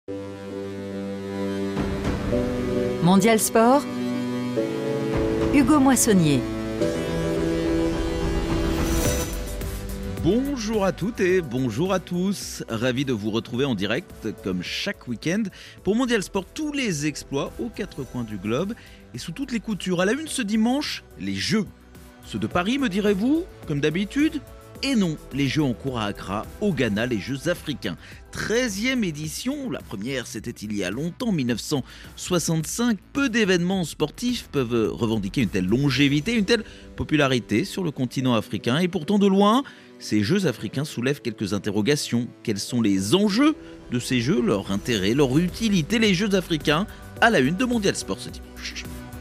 Mondial Sport, Hugo Moissonnier. Bonjour à toutes et bonjour à tous. Ravi de vous retrouver en direct comme chaque week-end pour Mondial Sport, tous les exploits aux quatre coins du globe et sous toutes les coutures. À la une ce dimanche, les Jeux. Ceux de Paris, me direz-vous, comme d'habitude ? Et non, les Jeux en cours à Accra, au Ghana, les Jeux africains. 13e édition, la première c'était il y a longtemps, 1965. Peu d'événements sportifs peuvent revendiquer une telle longévité, une telle popularité sur le continent africain. Et pourtant de loin, ces Jeux africains soulèvent quelques interrogations. Quels sont les enjeux de ces Jeux, leur intérêt, leur utilité? Les Jeux africains à la une de Mondial Sport ce dimanche.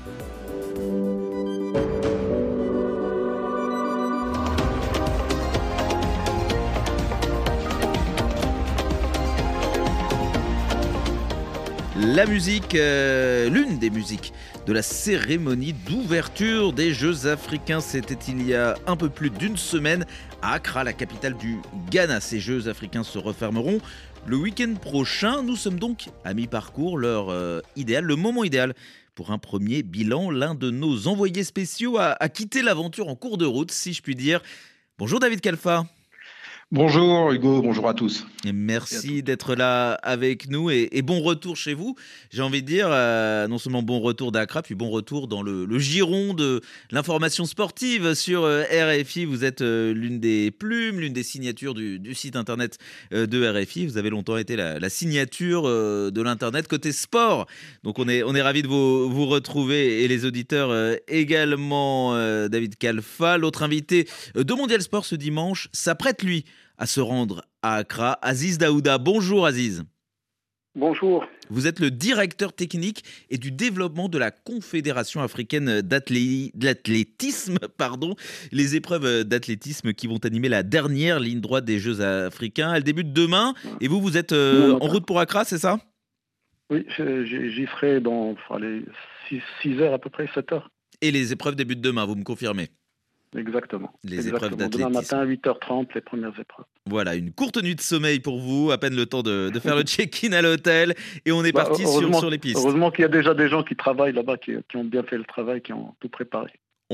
La musique, l'une des musiques de la cérémonie d'ouverture des Jeux africains, c'était il y a un peu plus d'une semaine à Accra, la capitale du Ghana. Ces Jeux africains se refermeront le week-end prochain. Nous sommes donc à mi-parcours, l'heure idéale, le moment idéal pour un premier bilan. L'un de nos envoyés spéciaux a quitté l'aventure en cours de route, si je puis dire. Bonjour David Kalfa. Bonjour Hugo, bonjour à tous. Et merci d'être là avec nous et bon retour chez vous. J'ai envie de dire, non seulement bon retour d'Accra, puis bon retour dans le giron de l'information sportive sur RFI. Vous êtes l'une des plumes, l'une des signatures du site internet de RFI. Vous avez longtemps été la signature de l'internet côté sport. Donc on est ravis de vous retrouver et les auditeurs également. David Kalfa, l'autre invité de Mondial Sport ce dimanche, s'apprête lui à se rendre à Accra. Aziz Daouda, bonjour Aziz. Bonjour. Vous êtes le directeur technique et du développement de la Confédération africaine d'athlétisme, les épreuves d'athlétisme qui vont animer la dernière ligne droite des Jeux africains. Elle débute demain et vous êtes en route pour Accra, c'est ça ? Oui, j'y serai dans les 6 heures à peu près, 7 heures. Et les épreuves débutent demain, vous me confirmez ? Exactement. Épreuves d'athlétisme. Demain matin, 8h30, les premières épreuves. Voilà, une courte nuit de sommeil pour vous, à peine le temps de faire le check-in à l'hôtel et on est parti sur les pistes. Heureusement qu'il y a déjà des gens qui travaillent là-bas, qui ont bien fait le travail, qui ont tout préparé.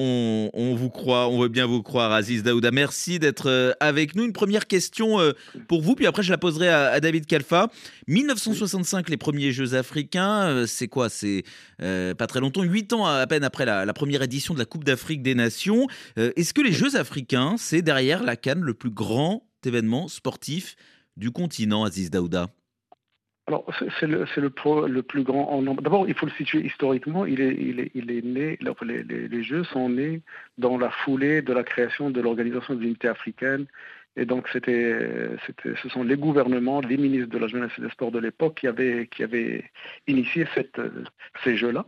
On vous croit, on veut bien vous croire, Aziz Daouda. Merci d'être avec nous. Une première question pour vous, puis après je la poserai à David Kalfa. 1965, les premiers Jeux africains, c'est quoi ? C'est pas très longtemps, 8 ans à peine après la première édition de la Coupe d'Afrique des Nations. Est-ce que les Jeux africains, c'est derrière la CAN le plus grand événement sportif du continent, Aziz Daouda ? Alors, c'est le plus grand en nombre. D'abord, il faut le situer historiquement. Il est né. Les Jeux sont nés dans la foulée de la création de l'Organisation de l'Unité africaine. Et donc, ce sont les gouvernements, les ministres de la Jeunesse et des Sports de l'époque qui avaient initié ces Jeux-là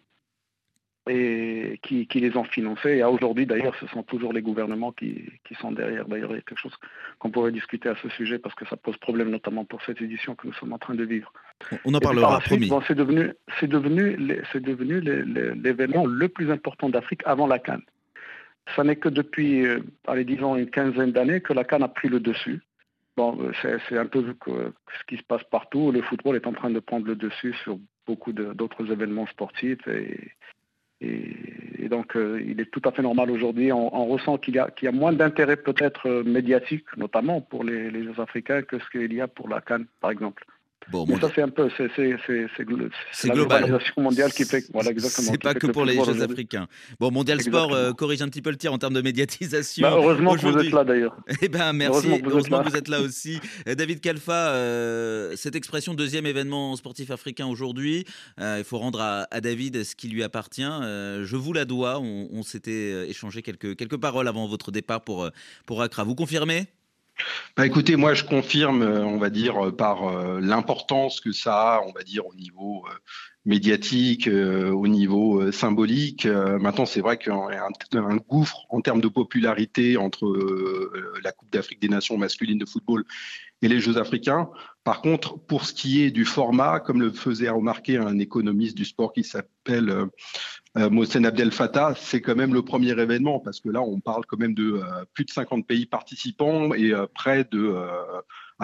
et qui les ont financés. Et aujourd'hui, d'ailleurs, ce sont toujours les gouvernements qui sont derrière. D'ailleurs, il y a quelque chose qu'on pourrait discuter à ce sujet parce que ça pose problème, notamment pour cette édition que nous sommes en train de vivre. On en parlera, promis. Bon, c'est devenu l'événement le plus important d'Afrique avant la CAN. Ça n'est que depuis, disons, une quinzaine d'années que la CAN a pris le dessus. Bon, c'est un peu ce qui se passe partout. Le football est en train de prendre le dessus sur beaucoup d'autres événements sportifs et donc, il est tout à fait normal aujourd'hui. On ressent qu'il y a moins d'intérêt peut-être médiatique, notamment pour les Jeux africains, que ce qu'il y a pour la CAN, par exemple. Bon, mais ça, c'est un peu, c'est la globalisation mondiale qui fait, voilà, exactement. C'est pas que pour les Jeux africains. Bon, Mondial Sport corrige un petit peu le tir en termes de médiatisation. Heureusement que vous êtes là d'ailleurs. Eh ben, merci. Heureusement que vous êtes là aussi. David Kalfa, cette expression deuxième événement sportif africain aujourd'hui, il faut rendre à David ce qui lui appartient. Je vous la dois. On s'était échangé quelques paroles avant votre départ pour Accra. Vous confirmez ? Écoutez, moi je confirme, on va dire, par l'importance que ça a, on va dire, au niveau médiatique, au niveau symbolique. Maintenant, c'est vrai qu'il y a un gouffre en termes de popularité entre la Coupe d'Afrique des Nations masculines de football et les Jeux africains. Par contre, pour ce qui est du format, comme le faisait remarquer un économiste du sport qui s'appelle Mohsen Abdel Fattah, c'est quand même le premier événement, parce que là, on parle quand même de plus de 50 pays participants et près de... alors,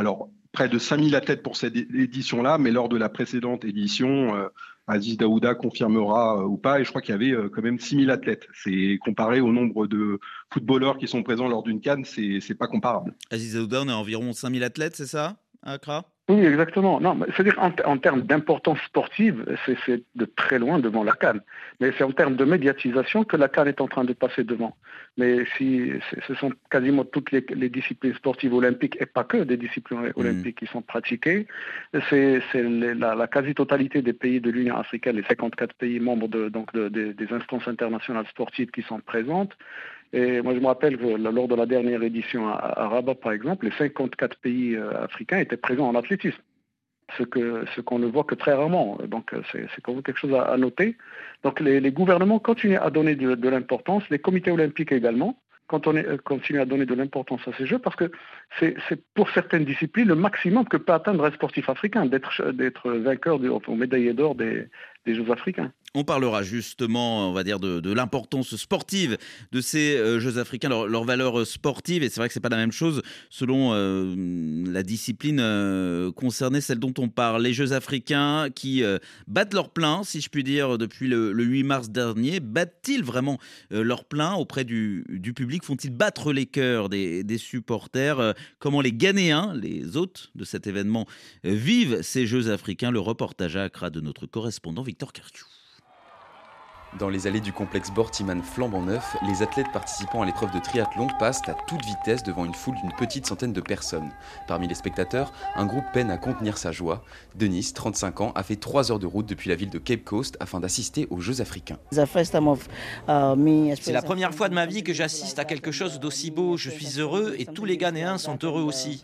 près de 5000 athlètes pour cette édition-là, mais lors de la précédente édition, Aziz Daouda confirmera ou pas, et je crois qu'il y avait quand même 6000 athlètes. C'est comparé au nombre de footballeurs qui sont présents lors d'une CAN, c'est pas comparable. Aziz Daouda, on a environ 5000 athlètes, c'est ça, à Accra? Oui, exactement. Non, c'est-à-dire en termes d'importance sportive, c'est de très loin devant la CAN. Mais c'est en termes de médiatisation que la CAN est en train de passer devant. Mais ce sont quasiment toutes les disciplines sportives olympiques, et pas que des disciplines olympiques qui sont pratiquées. C'est la quasi-totalité des pays de l'Union africaine, les 54 pays membres des instances internationales sportives qui sont présentes. Et moi, je me rappelle que lors de la dernière édition à Rabat, par exemple, les 54 pays africains étaient présents en athlétisme, ce qu'on ne voit que très rarement. Donc, c'est quand même quelque chose à noter. Donc, les gouvernements continuent à donner de l'importance, les comités olympiques également continuent à donner de l'importance à ces Jeux, parce que c'est pour certaines disciplines le maximum que peut atteindre un sportif africain, d'être vainqueur ou médaillé d'or des Jeux africains. On parlera justement, on va dire, de l'importance sportive de ces Jeux africains, leur valeur sportive. Et c'est vrai que c'est pas la même chose selon la discipline concernée, celle dont on parle. Les Jeux africains qui battent leur plein, si je puis dire, depuis le 8 mars dernier. Battent-ils vraiment leur plein auprès du public? Font-ils battre les cœurs des supporters? Comment les Ghanéens, les hôtes de cet événement, vivent ces Jeux africains? Le reportage à Accra de notre correspondant Victor Cartiou. Dans les allées du complexe Bortiman flambant neuf, les athlètes participant à l'épreuve de triathlon passent à toute vitesse devant une foule d'une petite centaine de personnes. Parmi les spectateurs, un groupe peine à contenir sa joie. Denis, 35 ans, a fait 3 heures de route depuis la ville de Cape Coast afin d'assister aux Jeux africains. C'est la première fois de ma vie que j'assiste à quelque chose d'aussi beau. Je suis heureux et tous les Ghanéens sont heureux aussi.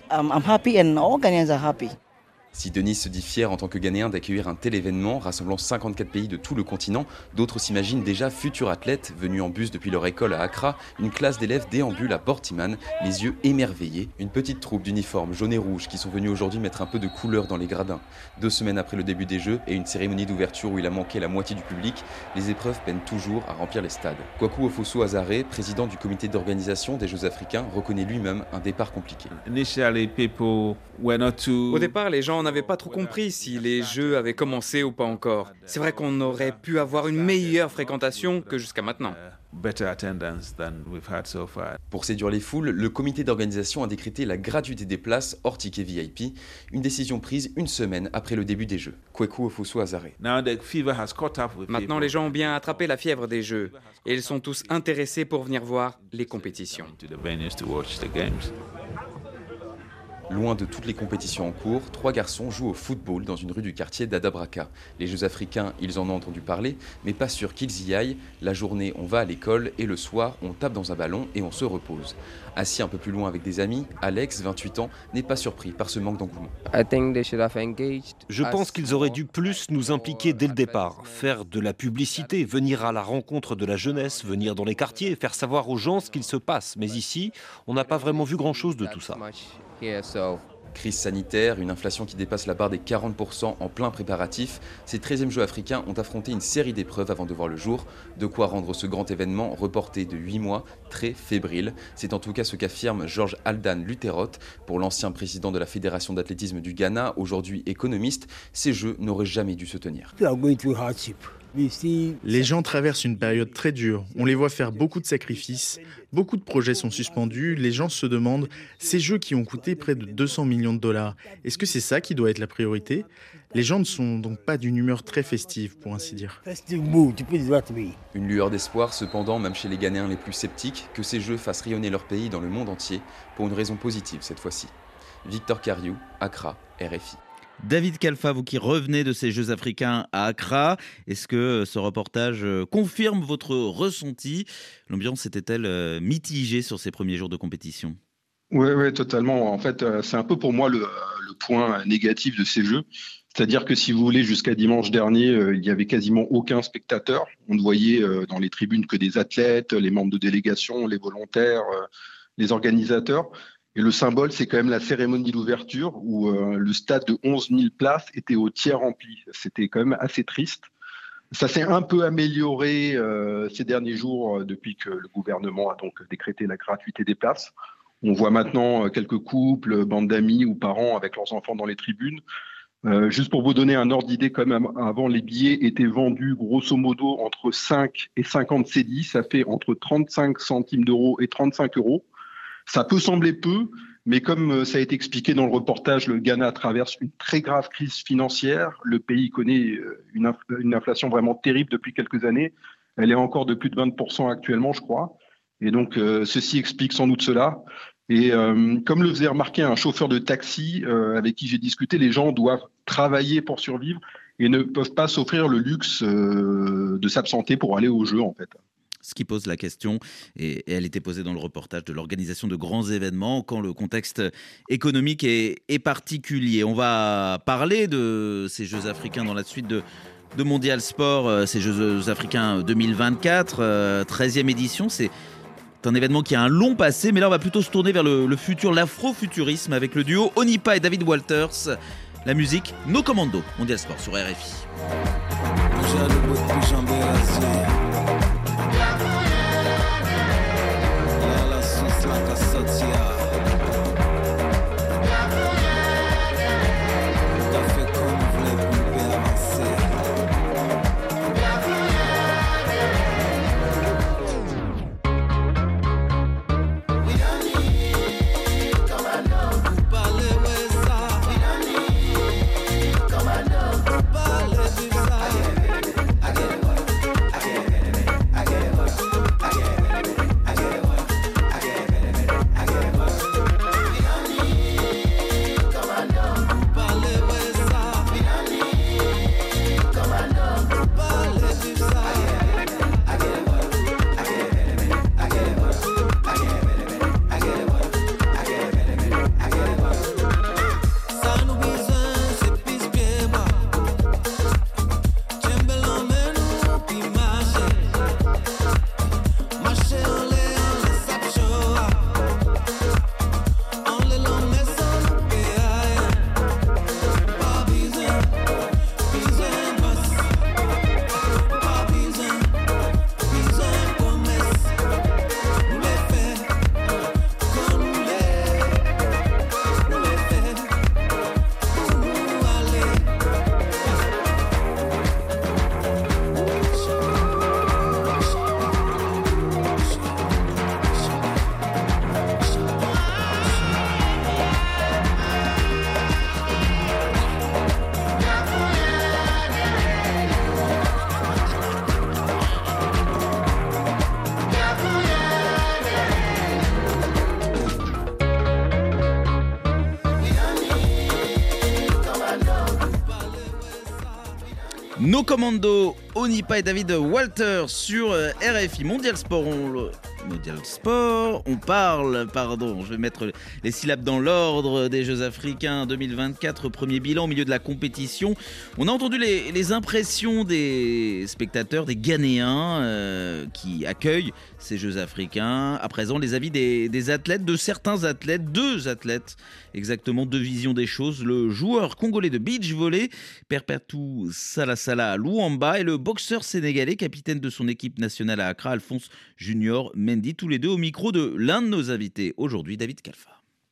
Si Denis se dit fier en tant que Ghanéen d'accueillir un tel événement rassemblant 54 pays de tout le continent, d'autres s'imaginent déjà futurs athlètes venus en bus depuis leur école à Accra. Une classe d'élèves déambule à Bortiman, les yeux émerveillés. Une petite troupe d'uniformes jaunes et rouges qui sont venus aujourd'hui mettre un peu de couleur dans les gradins. 2 semaines après le début des Jeux et une cérémonie d'ouverture où il a manqué la moitié du public, les épreuves peinent toujours à remplir les stades. Kwaku Ofosu-Azaré, président du comité d'organisation des Jeux africains, reconnaît lui-même un départ compliqué. Au départ, les gens n'avait pas trop compris si les Jeux avaient commencé ou pas encore. C'est vrai qu'on aurait pu avoir une meilleure fréquentation que jusqu'à maintenant. Pour séduire les foules, le comité d'organisation a décrété la gratuité des places hors ticket VIP, une décision prise 1 semaine après le début des Jeux. Kwaku Ofosu-Azaré. Maintenant, les gens ont bien attrapé la fièvre des Jeux et ils sont tous intéressés pour venir voir les compétitions. Loin de toutes les compétitions en cours, 3 garçons jouent au football dans une rue du quartier d'Adabraka. Les Jeux africains, ils en ont entendu parler, mais pas sûr qu'ils y aillent. La journée, on va à l'école et le soir, on tape dans un ballon et on se repose. Assis un peu plus loin avec des amis, Alex, 28 ans, n'est pas surpris par ce manque d'engouement. Je pense qu'ils auraient dû plus nous impliquer dès le départ, faire de la publicité, venir à la rencontre de la jeunesse, venir dans les quartiers, faire savoir aux gens ce qu'il se passe. Mais ici, on n'a pas vraiment vu grand-chose de tout ça. Crise sanitaire, une inflation qui dépasse la barre des 40% en plein préparatif, ces 13e Jeux africains ont affronté une série d'épreuves avant de voir le jour, de quoi rendre ce grand événement reporté de 8 mois très fébrile. C'est en tout cas ce qu'affirme Georges Aldan Lutherot. Pour l'ancien président de la Fédération d'athlétisme du Ghana, aujourd'hui économiste, ces Jeux n'auraient jamais dû se tenir. Les gens traversent une période très dure, on les voit faire beaucoup de sacrifices, beaucoup de projets sont suspendus, les gens se demandent, ces Jeux qui ont coûté près de 200 millions de dollars, est-ce que c'est ça qui doit être la priorité? Les gens ne sont donc pas d'une humeur très festive, pour ainsi dire. Une lueur d'espoir cependant, même chez les Ghanéens les plus sceptiques, que ces Jeux fassent rayonner leur pays dans le monde entier, pour une raison positive cette fois-ci. Victor Cartiou, Accra, RFI. David Khalfa, vous qui revenez de ces Jeux africains à Accra, est-ce que ce reportage confirme votre ressenti? L'ambiance était-elle mitigée sur ces premiers jours de compétition? Oui, totalement. En fait, c'est un peu pour moi le point négatif de ces Jeux. C'est-à-dire que si vous voulez, jusqu'à dimanche dernier, il n'y avait quasiment aucun spectateur. On ne voyait dans les tribunes que des athlètes, les membres de délégation, les volontaires, les organisateurs. Et le symbole, c'est quand même la cérémonie d'ouverture où le stade de 11 000 places était au tiers rempli. C'était quand même assez triste. Ça s'est un peu amélioré ces derniers jours depuis que le gouvernement a donc décrété la gratuité des places. On voit maintenant quelques couples, bandes d'amis ou parents avec leurs enfants dans les tribunes. Juste pour vous donner un ordre d'idée, quand même, avant, les billets étaient vendus grosso modo entre 5 et 50 cédis. Ça fait entre 35 centimes d'euros et 35 euros. Ça peut sembler peu, mais comme ça a été expliqué dans le reportage, le Ghana traverse une très grave crise financière. Le pays connaît une inflation vraiment terrible depuis quelques années. Elle est encore de plus de 20% actuellement, je crois. Et donc, ceci explique sans doute cela. Et comme le faisait remarquer un chauffeur de taxi avec qui j'ai discuté, les gens doivent travailler pour survivre et ne peuvent pas s'offrir le luxe de s'absenter pour aller au jeu, en fait. Ce qui pose la question, et elle était posée dans le reportage, de l'organisation de grands événements quand le contexte économique est particulier. On va parler de ces Jeux africains dans la suite de Mondial Sport, ces Jeux africains 2024, 13e édition. C'est un événement qui a un long passé, mais là on va plutôt se tourner vers le futur, l'afrofuturisme, avec le duo Onipa et David Walters. La musique No Commando, Mondial Sport sur RFI. No Commando, Onipa et David Walters sur RFI. Mondial Sport, on parle, je vais mettre les syllabes dans l'ordre, des Jeux Africains 2024, premier bilan au milieu de la compétition. On a entendu les impressions des spectateurs, des Ghanéens qui accueillent ces Jeux Africains. À présent, les avis des athlètes, de certains athlètes, deux athlètes, exactement, deux visions des choses. Le joueur congolais de beach volley, Perpetu Salasala Luamba, et le boxeur sénégalais, capitaine de son équipe nationale à Accra, Alphonse Junior Mendy, tous les deux au micro de l'un de nos invités aujourd'hui, David Kalfa.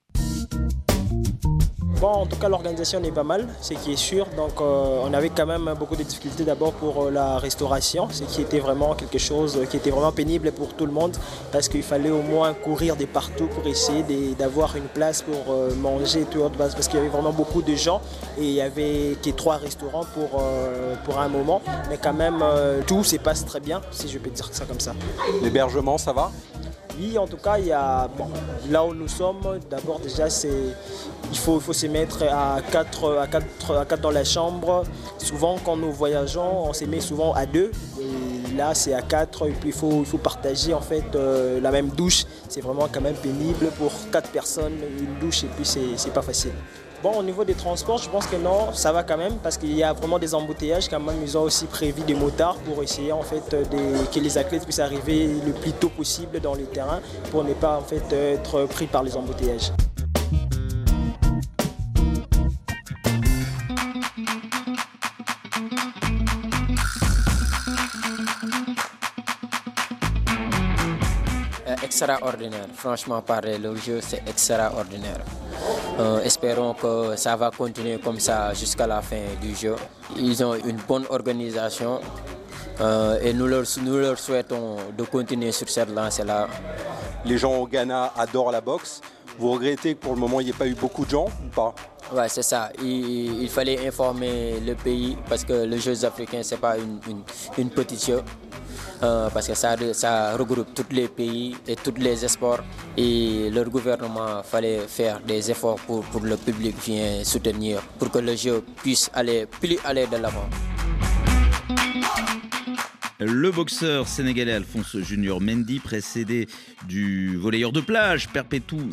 Bon, en tout cas, l'organisation est pas mal, ce qui est sûr. Donc, on avait quand même beaucoup de difficultés d'abord pour la restauration, ce qui était vraiment quelque chose qui était vraiment pénible pour tout le monde, parce qu'il fallait au moins courir de partout pour essayer d'avoir une place pour manger, tout autre, parce qu'il y avait vraiment beaucoup de gens et il y avait que 3 restaurants pour un moment. Mais quand même, tout se passe très bien, si je peux dire ça comme ça. L'hébergement, ça va ? Oui, en tout cas, là où nous sommes, d'abord déjà, il faut se mettre à 4 dans la chambre. Souvent, quand nous voyageons, on se met souvent à 2. Et là, c'est à 4. Et puis, il faut partager en fait la même douche. C'est vraiment quand même pénible pour 4 personnes, une douche, et puis c'est pas facile. Bon, au niveau des transports, je pense que non, ça va quand même, parce qu'il y a vraiment des embouteillages quand même. Ils ont aussi prévu des motards pour essayer en fait que les athlètes puissent arriver le plus tôt possible dans les terrains pour ne pas en fait être pris par les embouteillages. extraordinaire. Franchement parler, le jeu c'est extraordinaire. Espérons que ça va continuer comme ça jusqu'à la fin du jeu. Ils ont une bonne organisation et nous leur souhaitons de continuer sur cette lancée-là. Les gens au Ghana adorent la boxe. Vous regrettez que pour le moment il n'y ait pas eu beaucoup de gens ou pas? Ouais, c'est ça. Il fallait informer le pays parce que les Jeux africains, c'est pas une petite jeu. Parce que ça regroupe tous les pays et tous les sports. Et leur gouvernement fallait faire des efforts pour le public vient soutenir, pour que le jeu puisse aller de l'avant. Le boxeur sénégalais Alphonse Junior Mendy, précédé du volleyeur de plage Perpétou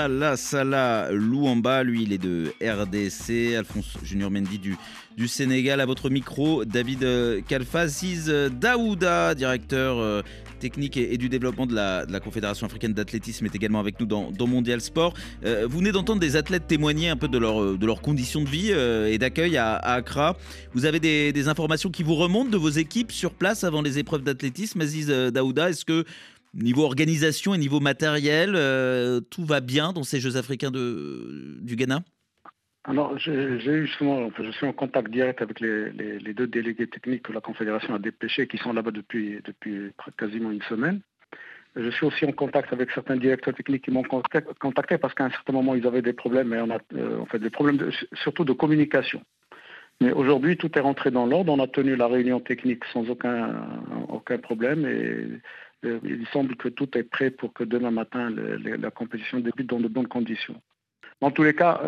Salah Louamba, lui il est de RDC. Alphonse Junior Mendy du Sénégal. À votre micro, David Khalfa. Aziz Daouda, directeur technique et du développement de la Confédération africaine d'athlétisme, est également avec nous dans Mondial Sport. Vous venez d'entendre des athlètes témoigner un peu de leurs conditions de vie et d'accueil à Accra. Vous avez des informations qui vous remontent de vos équipes sur place avant les épreuves d'athlétisme, Aziz Daouda? Est-ce que niveau organisation et niveau matériel, tout va bien dans ces Jeux africains du Ghana? Alors, je suis en contact direct avec les deux délégués techniques que la Confédération a dépêchés, qui sont là-bas depuis quasiment une semaine. Je suis aussi en contact avec certains directeurs techniques qui m'ont contacté parce qu'à un certain moment, ils avaient des problèmes, et on a des problèmes surtout de communication. Mais aujourd'hui, tout est rentré dans l'ordre. On a tenu la réunion technique sans aucun problème et il semble que tout est prêt pour que demain matin, la compétition débute dans de bonnes conditions. Dans tous les cas,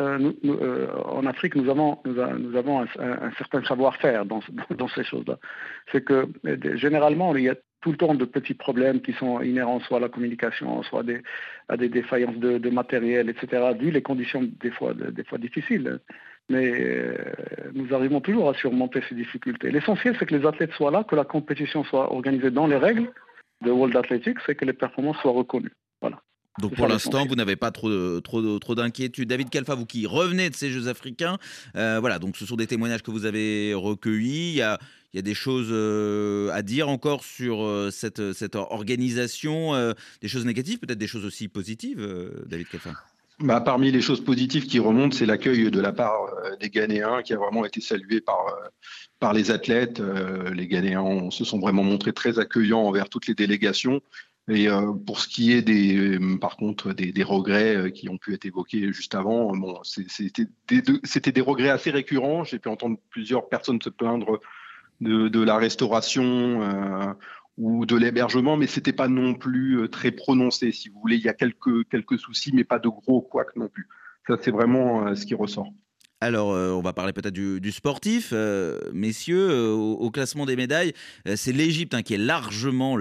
en Afrique, nous avons un certain savoir-faire dans ces choses-là. C'est que généralement, il y a tout le temps de petits problèmes qui sont inhérents soit à la communication, soit à des défaillances de matériel, etc., vu les conditions des fois difficiles. Mais nous arrivons toujours à surmonter ces difficultés. L'essentiel, c'est que les athlètes soient là, que la compétition soit organisée dans les règles de World Athletics et que les performances soient reconnues. Voilà. Donc pour l'instant, vous n'avez pas trop d'inquiétude. David Khalfa, vous qui revenez de ces Jeux africains, voilà, donc ce sont des témoignages que vous avez recueillis. Il y a des choses à dire encore sur cette organisation, des choses négatives, peut-être des choses aussi positives, David Khalfa? Parmi les choses positives qui remontent, c'est l'accueil de la part des Ghanéens qui a vraiment été salué par les athlètes. Les Ghanéens se sont vraiment montrés très accueillants envers toutes les délégations. Et pour ce qui est par contre des regrets qui ont pu être évoqués juste avant, c'était des regrets assez récurrents. J'ai pu entendre plusieurs personnes se plaindre de la restauration ou de l'hébergement, mais c'était pas non plus très prononcé. Si vous voulez, il y a quelques soucis, mais pas de gros couacs non plus. Ça, c'est vraiment ce qui ressort. Alors, on va parler peut-être du sportif. Messieurs, au classement des médailles, c'est l'Égypte qui est largement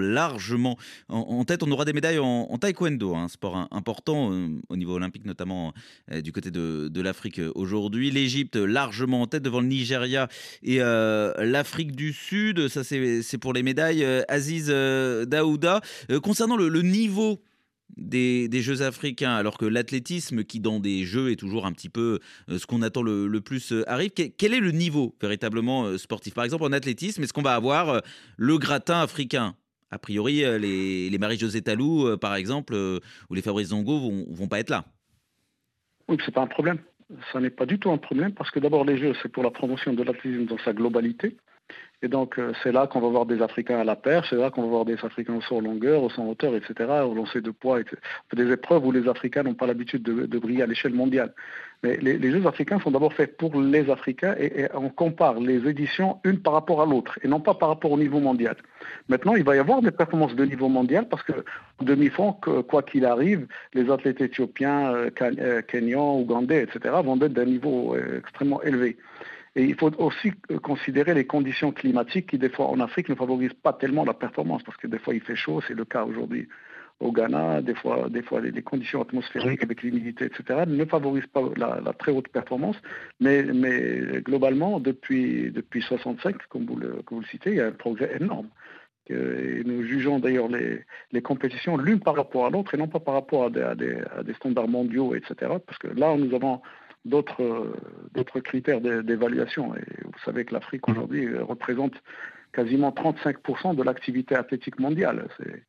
en tête. On aura des médailles en taekwondo, un sport important au niveau olympique, notamment du côté de l'Afrique aujourd'hui. L'Égypte largement en tête devant le Nigeria et l'Afrique du Sud. Ça, c'est pour les médailles. Aziz Daouda, concernant le niveau des Jeux africains, alors que l'athlétisme, qui dans des Jeux est toujours un petit peu ce qu'on attend le plus, arrive. Quel est le niveau véritablement sportif? Par exemple, en athlétisme, est-ce qu'on va avoir le gratin africain? A priori, les Marie-Josée Talou, par exemple, ou les Fabrice Zongo vont pas être là. Oui, c'est pas un problème. Ça n'est pas du tout un problème parce que d'abord, les Jeux, c'est pour la promotion de l'athlétisme dans sa globalité. Et donc, c'est là qu'on va voir des Africains à la perche, c'est là qu'on va voir des Africains au saut en longueur, au saut en hauteur, etc., au lancer de poids, etc. Des épreuves où les Africains n'ont pas l'habitude de briller à l'échelle mondiale. Mais les Jeux africains sont d'abord faits pour les Africains et on compare les éditions une par rapport à l'autre et non pas par rapport au niveau mondial. Maintenant, il va y avoir des performances de niveau mondial parce que demi-fond, quoi qu'il arrive, les athlètes éthiopiens, kenyans, ougandais, etc., vont être d'un niveau extrêmement élevé. Et il faut aussi considérer les conditions climatiques qui, des fois, en Afrique, ne favorisent pas tellement la performance, parce que des fois, il fait chaud, c'est le cas aujourd'hui au Ghana, des fois les conditions atmosphériques avec l'humidité, etc., ne favorisent pas la très haute performance, mais globalement, depuis 65, comme vous le citez, il y a un progrès énorme. Et nous jugeons d'ailleurs les compétitions l'une par rapport à l'autre et non pas par rapport à des standards mondiaux, etc., parce que là, nous avons d'autres critères d'évaluation. Et vous savez que l'Afrique aujourd'hui représente quasiment 35% de l'activité athlétique mondiale.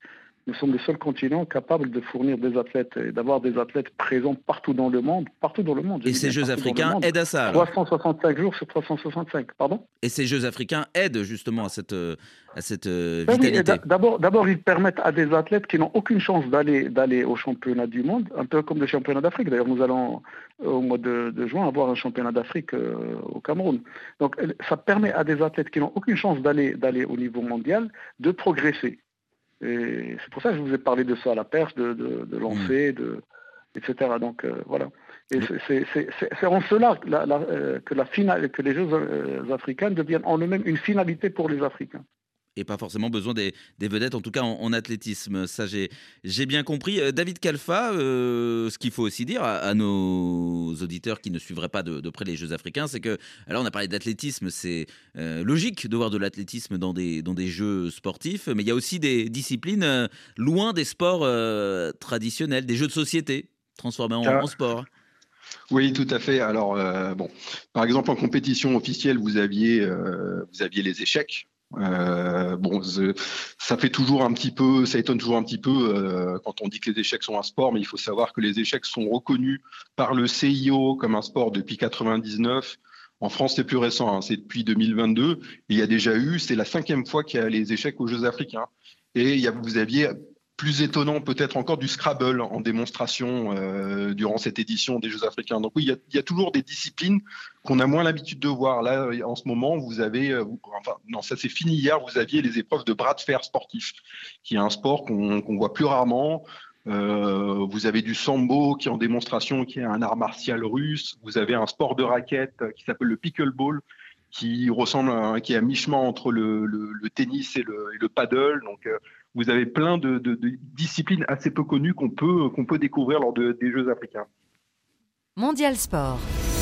Nous sommes le seul continent capable de fournir des athlètes et d'avoir des athlètes présents partout dans le monde. Et ces Jeux africains aident à ça alors. 365 jours sur 365, pardon. Et ces Jeux africains aident justement à cette vitalité. Oui, d'abord, ils permettent à des athlètes qui n'ont aucune chance d'aller au championnat du monde, un peu comme le championnat d'Afrique. D'ailleurs, nous allons au mois de juin avoir un championnat d'Afrique au Cameroun. Donc, ça permet à des athlètes qui n'ont aucune chance d'aller au niveau mondial de progresser. Et c'est pour ça que je vous ai parlé de ça, la perche, de lancer, etc. Donc voilà. Et c'est en cela que les Jeux africains deviennent en eux-mêmes une finalité pour les Africains. Et pas forcément besoin des vedettes, en tout cas en athlétisme. Ça, j'ai bien compris. David Khalfa, ce qu'il faut aussi dire à nos auditeurs qui ne suivraient pas de près les Jeux africains, c'est que, alors on a parlé d'athlétisme, c'est logique de voir de l'athlétisme dans des Jeux sportifs, mais il y a aussi des disciplines loin des sports traditionnels, des jeux de société transformés en sport. Oui, tout à fait. Alors, par exemple, en compétition officielle, vous aviez les échecs. Ça fait toujours un petit peu, ça étonne toujours un petit peu quand on dit que les échecs sont un sport, mais il faut savoir que les échecs sont reconnus par le CIO comme un sport depuis 1999. En France, c'est plus récent, c'est depuis 2022. Et il y a déjà c'est la 5e fois qu'il y a les échecs aux Jeux africains. Et vous aviez plus étonnant peut-être encore du Scrabble en démonstration durant cette édition des Jeux africains. Donc oui, il y a toujours des disciplines qu'on a moins l'habitude de voir. Là, en ce moment, vous avez, ça s'est fini hier, vous aviez les épreuves de bras de fer sportif, qui est un sport qu'on voit plus rarement. Vous avez du sambo qui est en démonstration, qui est un art martial russe. Vous avez un sport de raquette qui s'appelle le pickleball, qui est à mi-chemin entre le tennis et le paddle. Donc vous avez plein de disciplines assez peu connues qu'on peut découvrir lors des Jeux africains. Mondial Sport.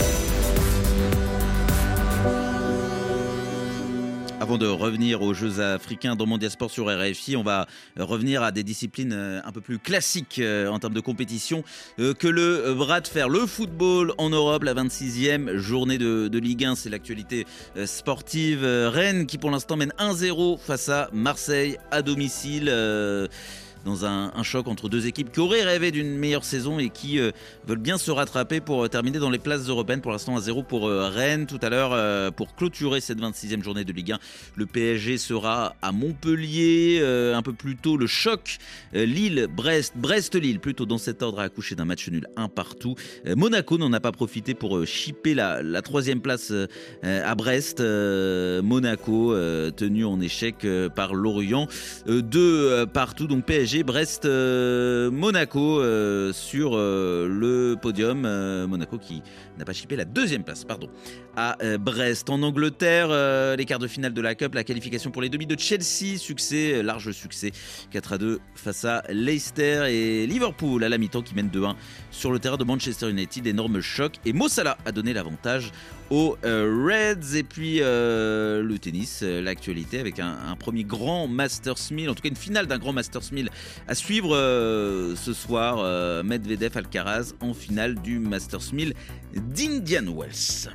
Avant de revenir aux Jeux africains dans Mondial Sport sur RFI, on va revenir à des disciplines un peu plus classiques en termes de compétition que le bras de fer. Le football en Europe, la 26e journée de Ligue 1, c'est l'actualité sportive. Rennes qui pour l'instant mène 1-0 face à Marseille à domicile. Dans un choc entre deux équipes qui auraient rêvé d'une meilleure saison et qui veulent bien se rattraper pour terminer dans les places européennes. Pour l'instant 1-0 pour Rennes. Tout à l'heure, pour clôturer cette 26e journée de Ligue 1, le PSG sera à Montpellier. Un peu plus tôt, le choc Lille-Brest, Brest-Lille, plutôt dans cet ordre, a accouché d'un match nul 1-1. Monaco n'en a pas profité pour chipper la 3e place à Brest. Monaco tenu en échec par Lorient 2-2. Donc PSG, Brest, Monaco sur le podium. Monaco qui n'a pas chippé la 2e place à Brest. En Angleterre, les quarts de finale de la Cup, la qualification pour les demi de Chelsea, large succès 4-2 face à Leicester, et Liverpool à la mi-temps qui mène 2-1 sur le terrain de Manchester United. Énorme choc et Mo Salah a donné l'avantage aux Reds. Et puis le tennis, l'actualité avec un premier grand Masters 1000, en tout cas une finale d'un grand Masters 1000 à suivre ce soir. Medvedev-Alcaraz en finale du Masters 1000 d'Indian Wells.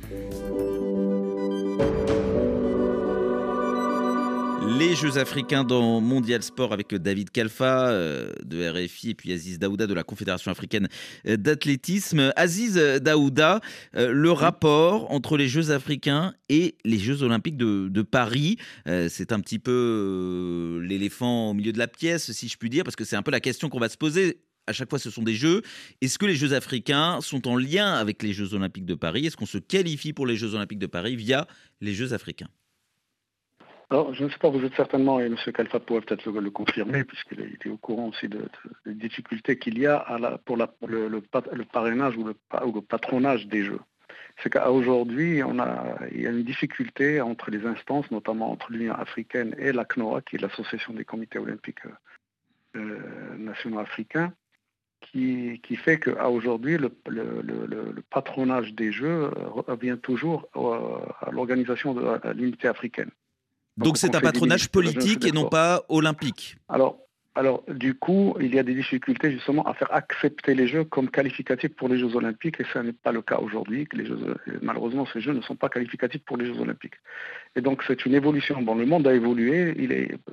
Les Jeux africains dans Mondial Sport avec David Khalfa de RFI et puis Aziz Daouda de la Confédération africaine d'athlétisme. Aziz Daouda, le rapport entre les Jeux africains et les Jeux olympiques de Paris, c'est un petit peu l'éléphant au milieu de la pièce, si je puis dire, parce que c'est un peu la question qu'on va se poser. À chaque fois, ce sont des Jeux. Est-ce que les Jeux africains sont en lien avec les Jeux olympiques de Paris ? Est-ce qu'on se qualifie pour les Jeux olympiques de Paris via les Jeux africains ? Alors, je ne sais pas, vous êtes certainement, et M. Khalfa pourrait peut-être le confirmer, puisqu'il est au courant aussi des difficultés qu'il y a pour le parrainage ou le patronage des Jeux. C'est qu'aujourd'hui, il y a une difficulté entre les instances, notamment entre l'Union africaine et la CNOA, qui est l'Association des comités olympiques nationaux africains, qui fait qu'aujourd'hui, le patronage des Jeux revient toujours à l'organisation de l'unité africaine. Donc c'est un patronage politique et non pas olympique. Alors, du coup, il y a des difficultés justement à faire accepter les Jeux comme qualificatifs pour les Jeux olympiques, et ça n'est pas le cas aujourd'hui. Malheureusement, ces Jeux ne sont pas qualificatifs pour les Jeux olympiques. Et donc c'est une évolution. Bon, le monde a évolué,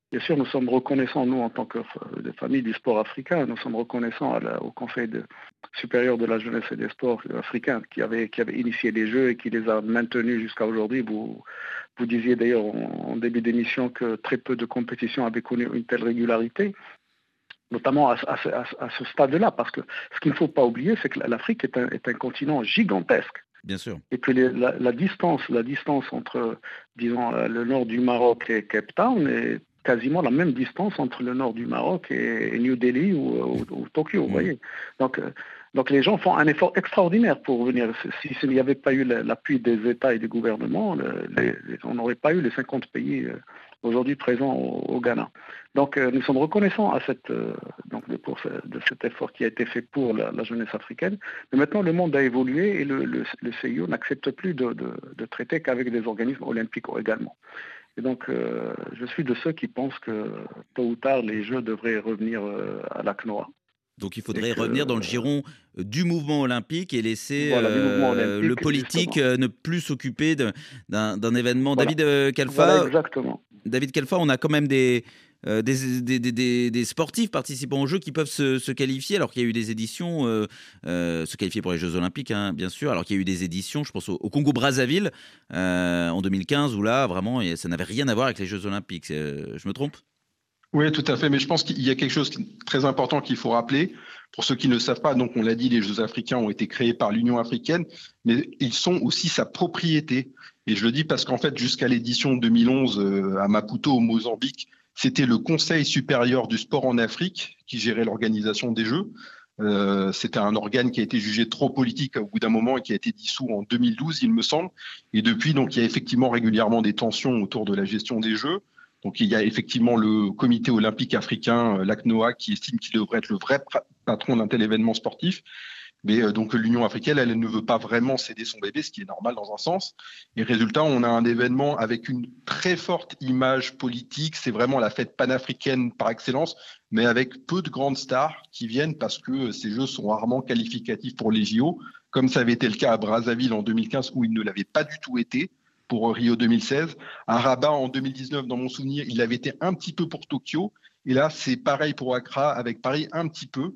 Bien sûr, nous sommes reconnaissants, nous, en tant que famille du sport africain, nous sommes reconnaissants au Conseil supérieur de la jeunesse et des sports africains qui avait initié les Jeux et qui les a maintenus jusqu'à aujourd'hui. Vous disiez d'ailleurs en début d'émission que très peu de compétitions avaient connu une telle régularité, notamment à ce stade-là, parce que ce qu'il ne faut pas oublier, c'est que l'Afrique est un continent gigantesque. Bien sûr. Et puis la distance entre, disons, le nord du Maroc et Cape Town est quasiment la même distance entre le nord du Maroc et New Delhi ou Tokyo, vous voyez. Donc les gens font un effort extraordinaire pour venir. S'il n'y avait pas eu l'appui des États et des gouvernements, on n'aurait pas eu les 50 pays aujourd'hui présents au Ghana. Donc nous sommes reconnaissants de cet effort qui a été fait pour la jeunesse africaine. Mais maintenant, le monde a évolué et le CIO n'accepte plus de traiter qu'avec des organismes olympiques également. Et donc, je suis de ceux qui pensent que tôt ou tard, les Jeux devraient revenir à la CNOA. Donc il faudrait revenir dans le giron du mouvement olympique et laisser le politique ne plus s'occuper d'un événement. Voilà. David Khalfa, voilà, exactement. David Khalfa, on a quand même des sportifs participant aux Jeux qui peuvent se qualifier, alors qu'il y a eu des éditions, se qualifier pour les Jeux Olympiques, hein, bien sûr, alors qu'il y a eu des éditions, je pense au Congo-Brazzaville en 2015, où là, vraiment, ça n'avait rien à voir avec les Jeux Olympiques. Je me trompe ? Oui, tout à fait. Mais je pense qu'il y a quelque chose de très important qu'il faut rappeler. Pour ceux qui ne le savent pas, donc on l'a dit, les Jeux africains ont été créés par l'Union africaine, mais ils sont aussi sa propriété. Et je le dis parce qu'en fait, jusqu'à l'édition 2011 à Maputo, au Mozambique, c'était le Conseil supérieur du sport en Afrique qui gérait l'organisation des Jeux. C'était un organe qui a été jugé trop politique au bout d'un moment et qui a été dissous en 2012, il me semble. Et depuis, donc, il y a effectivement régulièrement des tensions autour de la gestion des Jeux. Donc, il y a effectivement le comité olympique africain, l'ACNOA, qui estime qu'il devrait être le vrai patron d'un tel événement sportif. Mais donc, l'Union africaine, elle ne veut pas vraiment céder son bébé, ce qui est normal dans un sens. Et résultat, on a un événement avec une très forte image politique. C'est vraiment la fête panafricaine par excellence, mais avec peu de grandes stars qui viennent parce que ces Jeux sont rarement qualificatifs pour les JO, comme ça avait été le cas à Brazzaville en 2015, où ils ne l'avaient pas du tout été pour Rio 2016. À Rabat, en 2019, dans mon souvenir, il avait été un petit peu pour Tokyo. Et là, c'est pareil pour Accra, avec Paris un petit peu,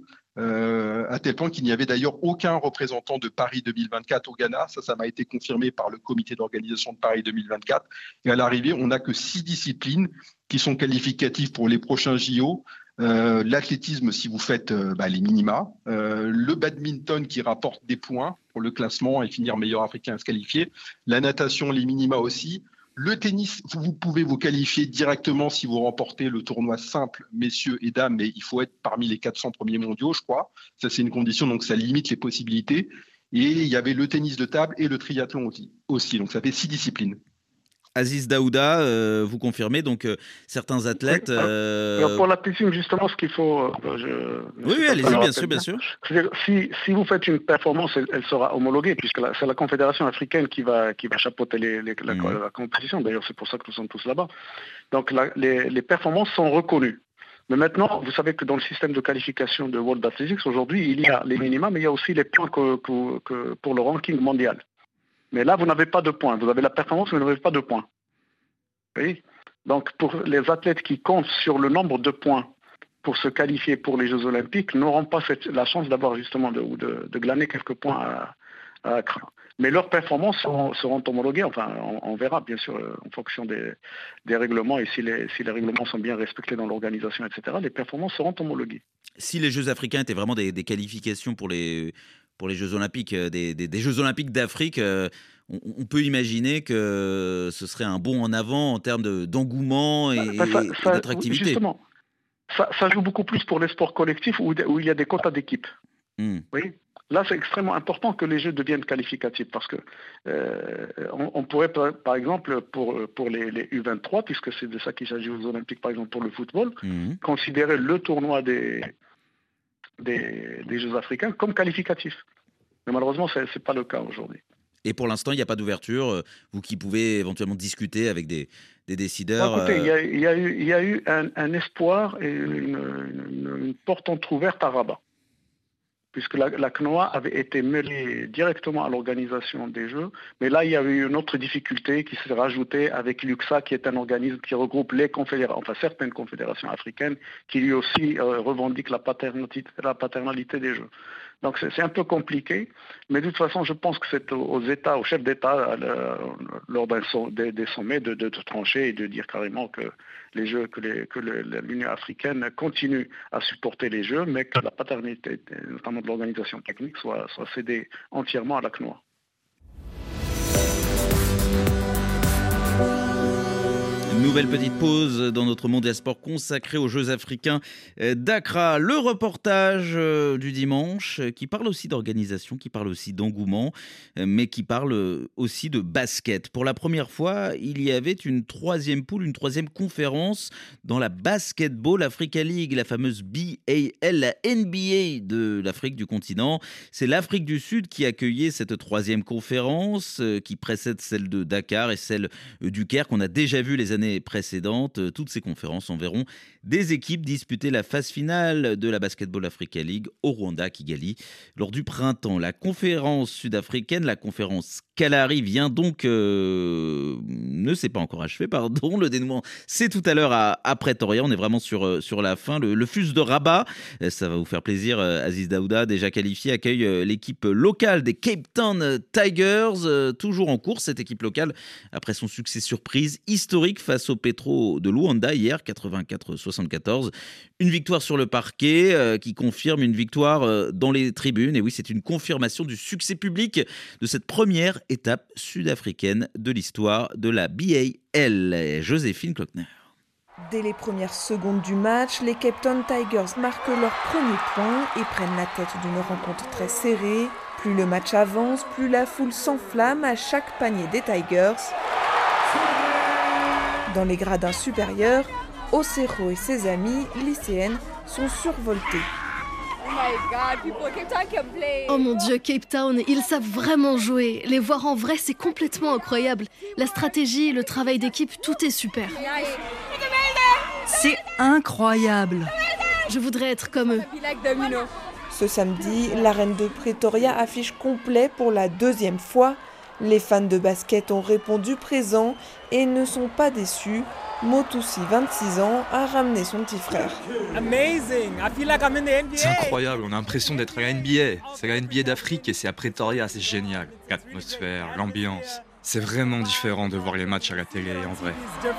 à tel point qu'il n'y avait d'ailleurs aucun représentant de Paris 2024 au Ghana. Ça m'a été confirmé par le comité d'organisation de Paris 2024. Et à l'arrivée, on n'a que 6 disciplines qui sont qualificatives pour les prochains JO. L'athlétisme, si vous faites les minima, le badminton qui rapporte des points pour le classement et finir meilleur africain à se qualifier, la natation, les minima aussi, le tennis, vous pouvez vous qualifier directement si vous remportez le tournoi simple, messieurs et dames, mais il faut être parmi les 400 premiers mondiaux, je crois. Ça, c'est une condition, donc ça limite les possibilités. Et il y avait le tennis de table et le triathlon aussi. Donc ça fait 6 disciplines. Aziz Daouda, vous confirmez donc certains athlètes. Alors pour l'athlétisme, justement, ce qu'il faut. Oui, allez-y, bien sûr. C'est-à-dire, si vous faites une performance, elle sera homologuée, puisque c'est la Confédération africaine qui va chapeauter la compétition. D'ailleurs, c'est pour ça que nous sommes tous là-bas. Donc les performances sont reconnues. Mais maintenant, vous savez que dans le système de qualification de World Athletics, aujourd'hui, il y a les minima, mais il y a aussi les points que pour le ranking mondial. Mais là, vous n'avez pas de points. Vous avez la performance, mais vous n'avez pas de points. Oui. Donc, pour les athlètes qui comptent sur le nombre de points pour se qualifier pour les Jeux Olympiques, n'auront pas la chance d'avoir justement de glaner quelques points à Accra. Mais leurs performances seront homologuées. Enfin, on verra, bien sûr, en fonction des règlements. Et si les règlements sont bien respectés dans l'organisation, etc., les performances seront homologuées. Si les Jeux africains étaient vraiment des qualifications pour les Jeux Olympiques, des Jeux Olympiques d'Afrique, on peut imaginer que ce serait un bond en avant en termes d'engouement et d'attractivité. Justement, ça joue beaucoup plus pour les sports collectifs où il y a des quotas d'équipes. Oui. Là, c'est extrêmement important que les Jeux deviennent qualificatifs parce que on pourrait, par exemple, pour les U23, puisque c'est de ça qu'il s'agit aux Olympiques, par exemple pour le football, considérer le tournoi des Jeux africains comme qualificatif. Mais malheureusement, ce n'est pas le cas aujourd'hui. Et pour l'instant, il n'y a pas d'ouverture, vous qui pouvez éventuellement discuter avec des décideurs. Écoutez, il y a eu un espoir et une porte entrouverte à Rabat. puisque la CNOA avait été mêlée directement à l'organisation des Jeux. Mais là, il y avait eu une autre difficulté qui s'est rajoutée avec l'UCSA, qui est un organisme qui regroupe certaines confédérations africaines, qui lui aussi revendiquent la paternalité des Jeux. Donc c'est un peu compliqué, mais de toute façon, je pense que c'est aux États, aux chefs d'État, lors des sommets, de trancher et de dire carrément que l'Union africaine continue à supporter les Jeux, mais que la paternité, notamment de l'organisation technique, soit cédée entièrement à la CNOA. Nouvelle petite pause dans notre Mondial Sport consacré aux Jeux africains d'Accra. Le reportage du dimanche qui parle aussi d'organisation, qui parle aussi d'engouement, mais qui parle aussi de basket. Pour la première fois, il y avait une troisième poule, une troisième conférence dans la Basketball Africa League, la fameuse BAL, la NBA de l'Afrique du continent. C'est l'Afrique du Sud qui accueillait cette troisième conférence qui précède celle de Dakar et celle du Caire qu'on a déjà vu les années précédentes. Toutes ces conférences enverront des équipes disputer la phase finale de la Basketball Africa League au Rwanda, à Kigali, lors du printemps. La conférence sud-africaine, la conférence Kalahari vient donc, ne s'est pas encore achevé, pardon. Le dénouement, c'est tout à l'heure à Pretoria. On est vraiment sur la fin. Le FUS de Rabat, ça va vous faire plaisir, Aziz Daouda, déjà qualifié, accueille l'équipe locale des Cape Town Tigers, toujours en course, cette équipe locale, après son succès surprise historique face au Petro de Luanda hier, 84-74. Une victoire sur le parquet qui confirme une victoire dans les tribunes. Et oui, c'est une confirmation du succès public de cette première étape sud-africaine de l'histoire de la BAL. Joséphine Klockner. Dès les premières secondes du match, les Cape Town Tigers marquent leur premier point et prennent la tête d'une rencontre très serrée. Plus le match avance, plus la foule s'enflamme à chaque panier des Tigers. Dans les gradins supérieurs, Osero et ses amis, lycéennes, sont survoltés. Oh mon Dieu, Cape Town, ils savent vraiment jouer. Les voir en vrai, c'est complètement incroyable. La stratégie, le travail d'équipe, tout est super. C'est incroyable. Je voudrais être comme eux. Ce samedi, l'arène de Pretoria affiche complet pour la deuxième fois. Les fans de basket ont répondu présents et ne sont pas déçus. Motoussi, 26 ans, a ramené son petit frère. C'est incroyable, on a l'impression d'être à la NBA. C'est la NBA d'Afrique et c'est à Pretoria, c'est génial. L'atmosphère, l'ambiance. C'est vraiment différent de voir les matchs à la télé en vrai.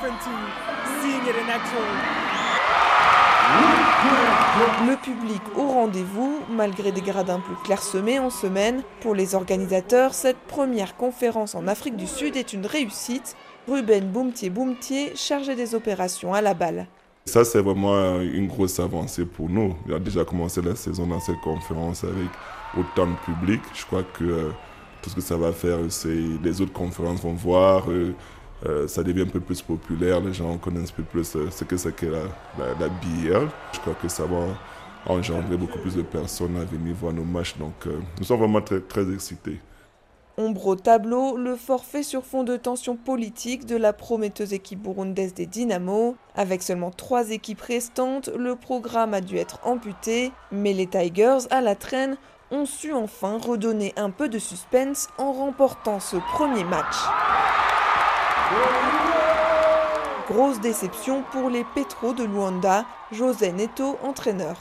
Le public au rendez-vous, malgré des gradins plus clairsemés en semaine. Pour les organisateurs, cette première conférence en Afrique du Sud est une réussite. Ruben Boumtier, chargé des opérations à la balle. Ça, c'est vraiment une grosse avancée pour nous. On a déjà commencé la saison dans cette conférence avec autant de public. Je crois que tout ce que ça va faire, c'est les autres conférences vont voir. Ça devient un peu plus populaire, les gens connaissent un peu plus ce que c'est que la BL. Je crois que ça va engendrer beaucoup plus de personnes à venir voir nos matchs. Donc, nous sommes vraiment très, très excités. Ombre au tableau, le forfait sur fond de tension politique de la prometteuse équipe burundaise des Dynamo. Avec seulement 3 équipes restantes, le programme a dû être amputé, mais les Tigers, à la traîne, ont su enfin redonner un peu de suspense en remportant ce premier match. Grosse déception pour les Petro de Luanda, José Neto, entraîneur.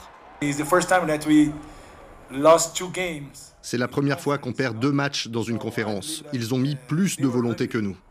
C'est la première fois qu'on perd 2 matchs dans une conférence. Ils ont mis plus de volonté que nous.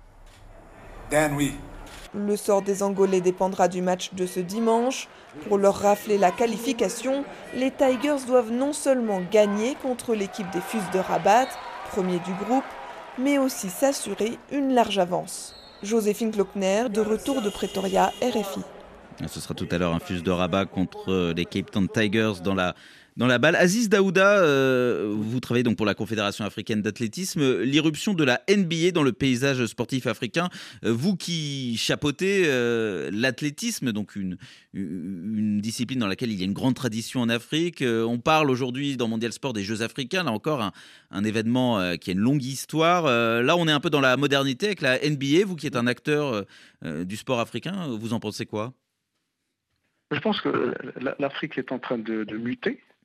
Le sort des Angolais dépendra du match de ce dimanche. Pour leur rafler la qualification, les Tigers doivent non seulement gagner contre l'équipe des FUS de Rabat, premier du groupe, mais aussi s'assurer une large avance. Joséphine Klockner, de retour de Pretoria, RFI. Ce sera tout à l'heure un FUS de Rabat contre les Cape Town Tigers dans la balle. Aziz Daouda, vous travaillez donc pour la Confédération africaine d'athlétisme. L'irruption de la NBA dans le paysage sportif africain, vous qui chapeautez l'athlétisme, donc une discipline dans laquelle il y a une grande tradition en Afrique. On parle aujourd'hui dans Mondial Sport des Jeux africains, là encore un événement qui a une longue histoire. Là, on est un peu dans la modernité avec la NBA. Vous qui êtes un acteur du sport africain, vous en pensez quoi ? Je pense que l'Afrique est en train de muter.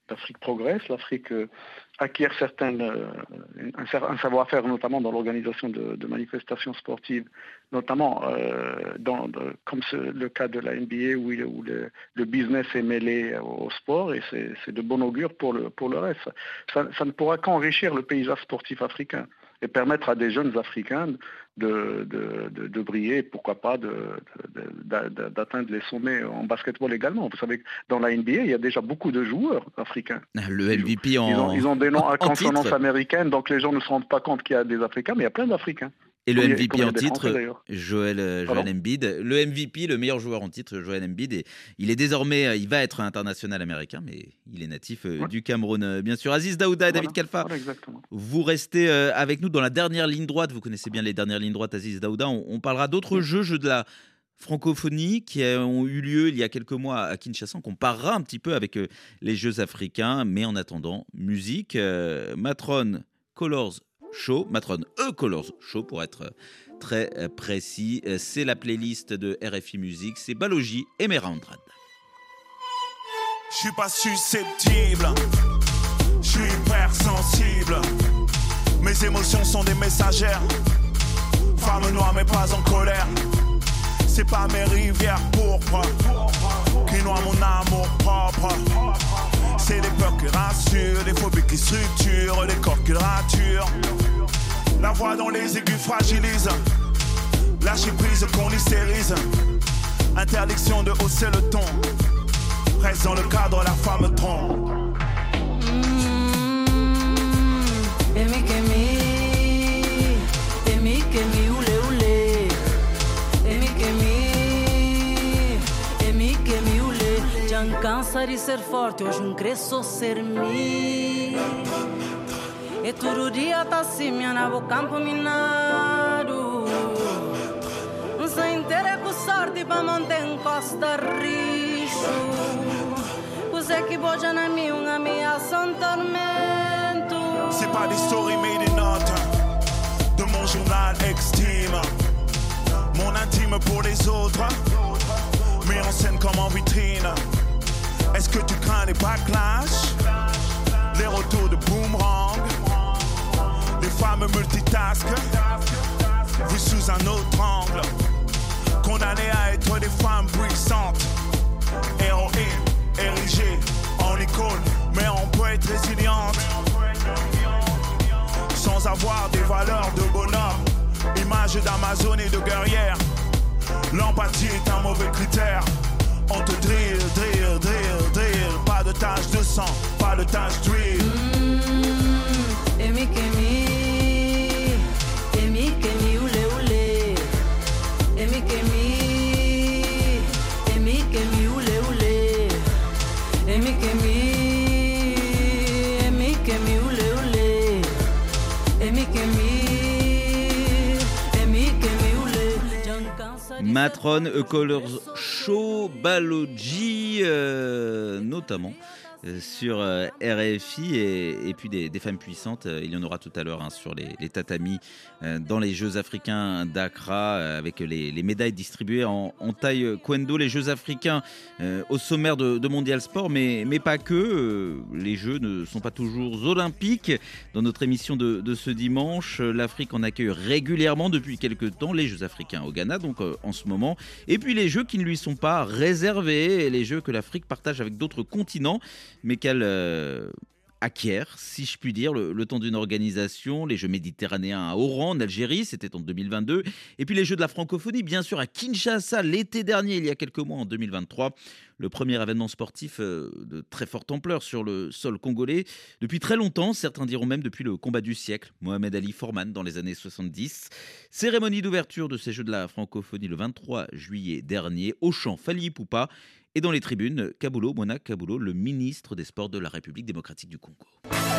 progresse, l'Afrique acquiert un savoir-faire, notamment dans l'organisation de manifestations sportives, notamment comme le cas de la NBA où le business est mêlé au sport, et c'est de bon augure pour le reste. Ça ne pourra qu'enrichir le paysage sportif africain et permettre à des jeunes Africains de briller, pourquoi pas d'atteindre les sommets en basketball également. Vous savez que dans la NBA, il y a déjà beaucoup de joueurs africains. Le MVP ils ont des noms à consonance américaine, donc les gens ne se rendent pas compte qu'il y a des Africains, mais il y a plein d'Africains. Et le MVP en titre, Joel Embiid, le MVP, le meilleur joueur en titre, Joel Embiid, et il est désormais, il va être international américain, mais il est natif du Cameroun, bien sûr. Aziz Daouda et David Khalfa, vous restez avec nous dans la dernière ligne droite. Vous connaissez bien les dernières lignes droites, Aziz Daouda. On parlera d'autres jeux de la francophonie qui ont eu lieu il y a quelques mois à Kinshasa. On comparera un petit peu avec les Jeux africains, mais en attendant, musique, Matron Colors Show, Matron Colors Show pour être très précis. C'est la playlist de RFI Musique, c'est Balogi et Merandrad. Je suis pas susceptible, je suis hypersensible. Mes émotions sont des messagères, femme noire mais pas en colère. C'est pas mes rivières pourpres qui noient mon amour propre. C'est les peurs qui rassurent, les phobies qui structurent, les corps qui raturent. La voix dans les aigus fragilise, lâcher prise qu'on hystérise. Interdiction de hausser le ton, reste dans le cadre, la femme trompe. Cansa di ser forte, hoje cresço ser mim. E todo dia tá assim, minha navo campo minado. Sem ter com sorte pra manter costa richo. Você que boja na minha, uma ameaça, tormento. C'est pas des stories made in note de mon journal extime. Mon intime pour les autres, mis en scène comme en vitrine. Est-ce que tu crains les backlash, les retours de boomerang, les femmes multitask, vues sous un autre angle, condamnées à être des femmes puissantes, héroïnes, érigées en icône, mais on peut être résiliente, sans avoir des valeurs de bonhomme, image d'Amazone et de guerrière. L'empathie est un mauvais critère. On te drill, drill, drill, drill. Pas de tache de sang, pas de tache d'huile. Emi kemi ule ule. Emi kemi ule ule. Emi kemi ule ule. Emi kemi Matron Colors Show, Balogi notamment sur RFI et puis des femmes puissantes. Il y en aura tout à l'heure sur les tatamis dans les Jeux africains d'Accra avec les médailles distribuées en taille Kwendo. Les Jeux africains au sommaire de Mondial Sport, mais pas que. Les Jeux ne sont pas toujours olympiques. Dans notre émission de ce dimanche, l'Afrique en accueille régulièrement depuis quelques temps. Les Jeux africains au Ghana, donc en ce moment. Et puis les Jeux qui ne lui sont pas réservés, les Jeux que l'Afrique partage avec d'autres continents, mais qu'elle acquiert, si je puis dire, le temps d'une organisation. Les Jeux méditerranéens à Oran, en Algérie, c'était en 2022. Et puis les Jeux de la francophonie, bien sûr, à Kinshasa, l'été dernier, il y a quelques mois, en 2023. Le premier événement sportif de très forte ampleur sur le sol congolais. Depuis très longtemps, certains diront même depuis le combat du siècle, Mohamed Ali Foreman dans les années 70. Cérémonie d'ouverture de ces Jeux de la francophonie le 23 juillet dernier, au champ Fally Ipupa. Et dans les tribunes, Kabulo, Mona Kabulo, le ministre des Sports de la République démocratique du Congo.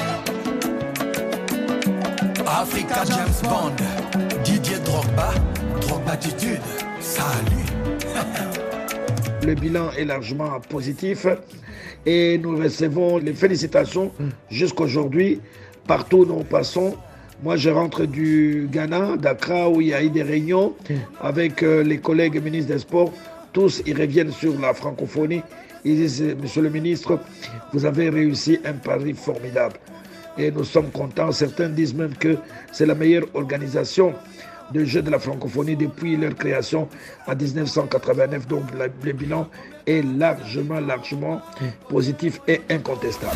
Africa James Bond, Didier Drogba, Drogbatitude, salut. Le bilan est largement positif et nous recevons les félicitations jusqu'aujourd'hui partout où nous passons. Moi, je rentre du Ghana, d'Accra, où il y a eu des réunions avec les collègues ministres des Sports tous ils reviennent sur la francophonie. Ils disent, monsieur le ministre, vous avez réussi un pari formidable. Et nous sommes contents. Certains disent même que c'est la meilleure organisation de Jeux de la francophonie depuis leur création en 1989. Donc le bilan est largement positif et incontestable.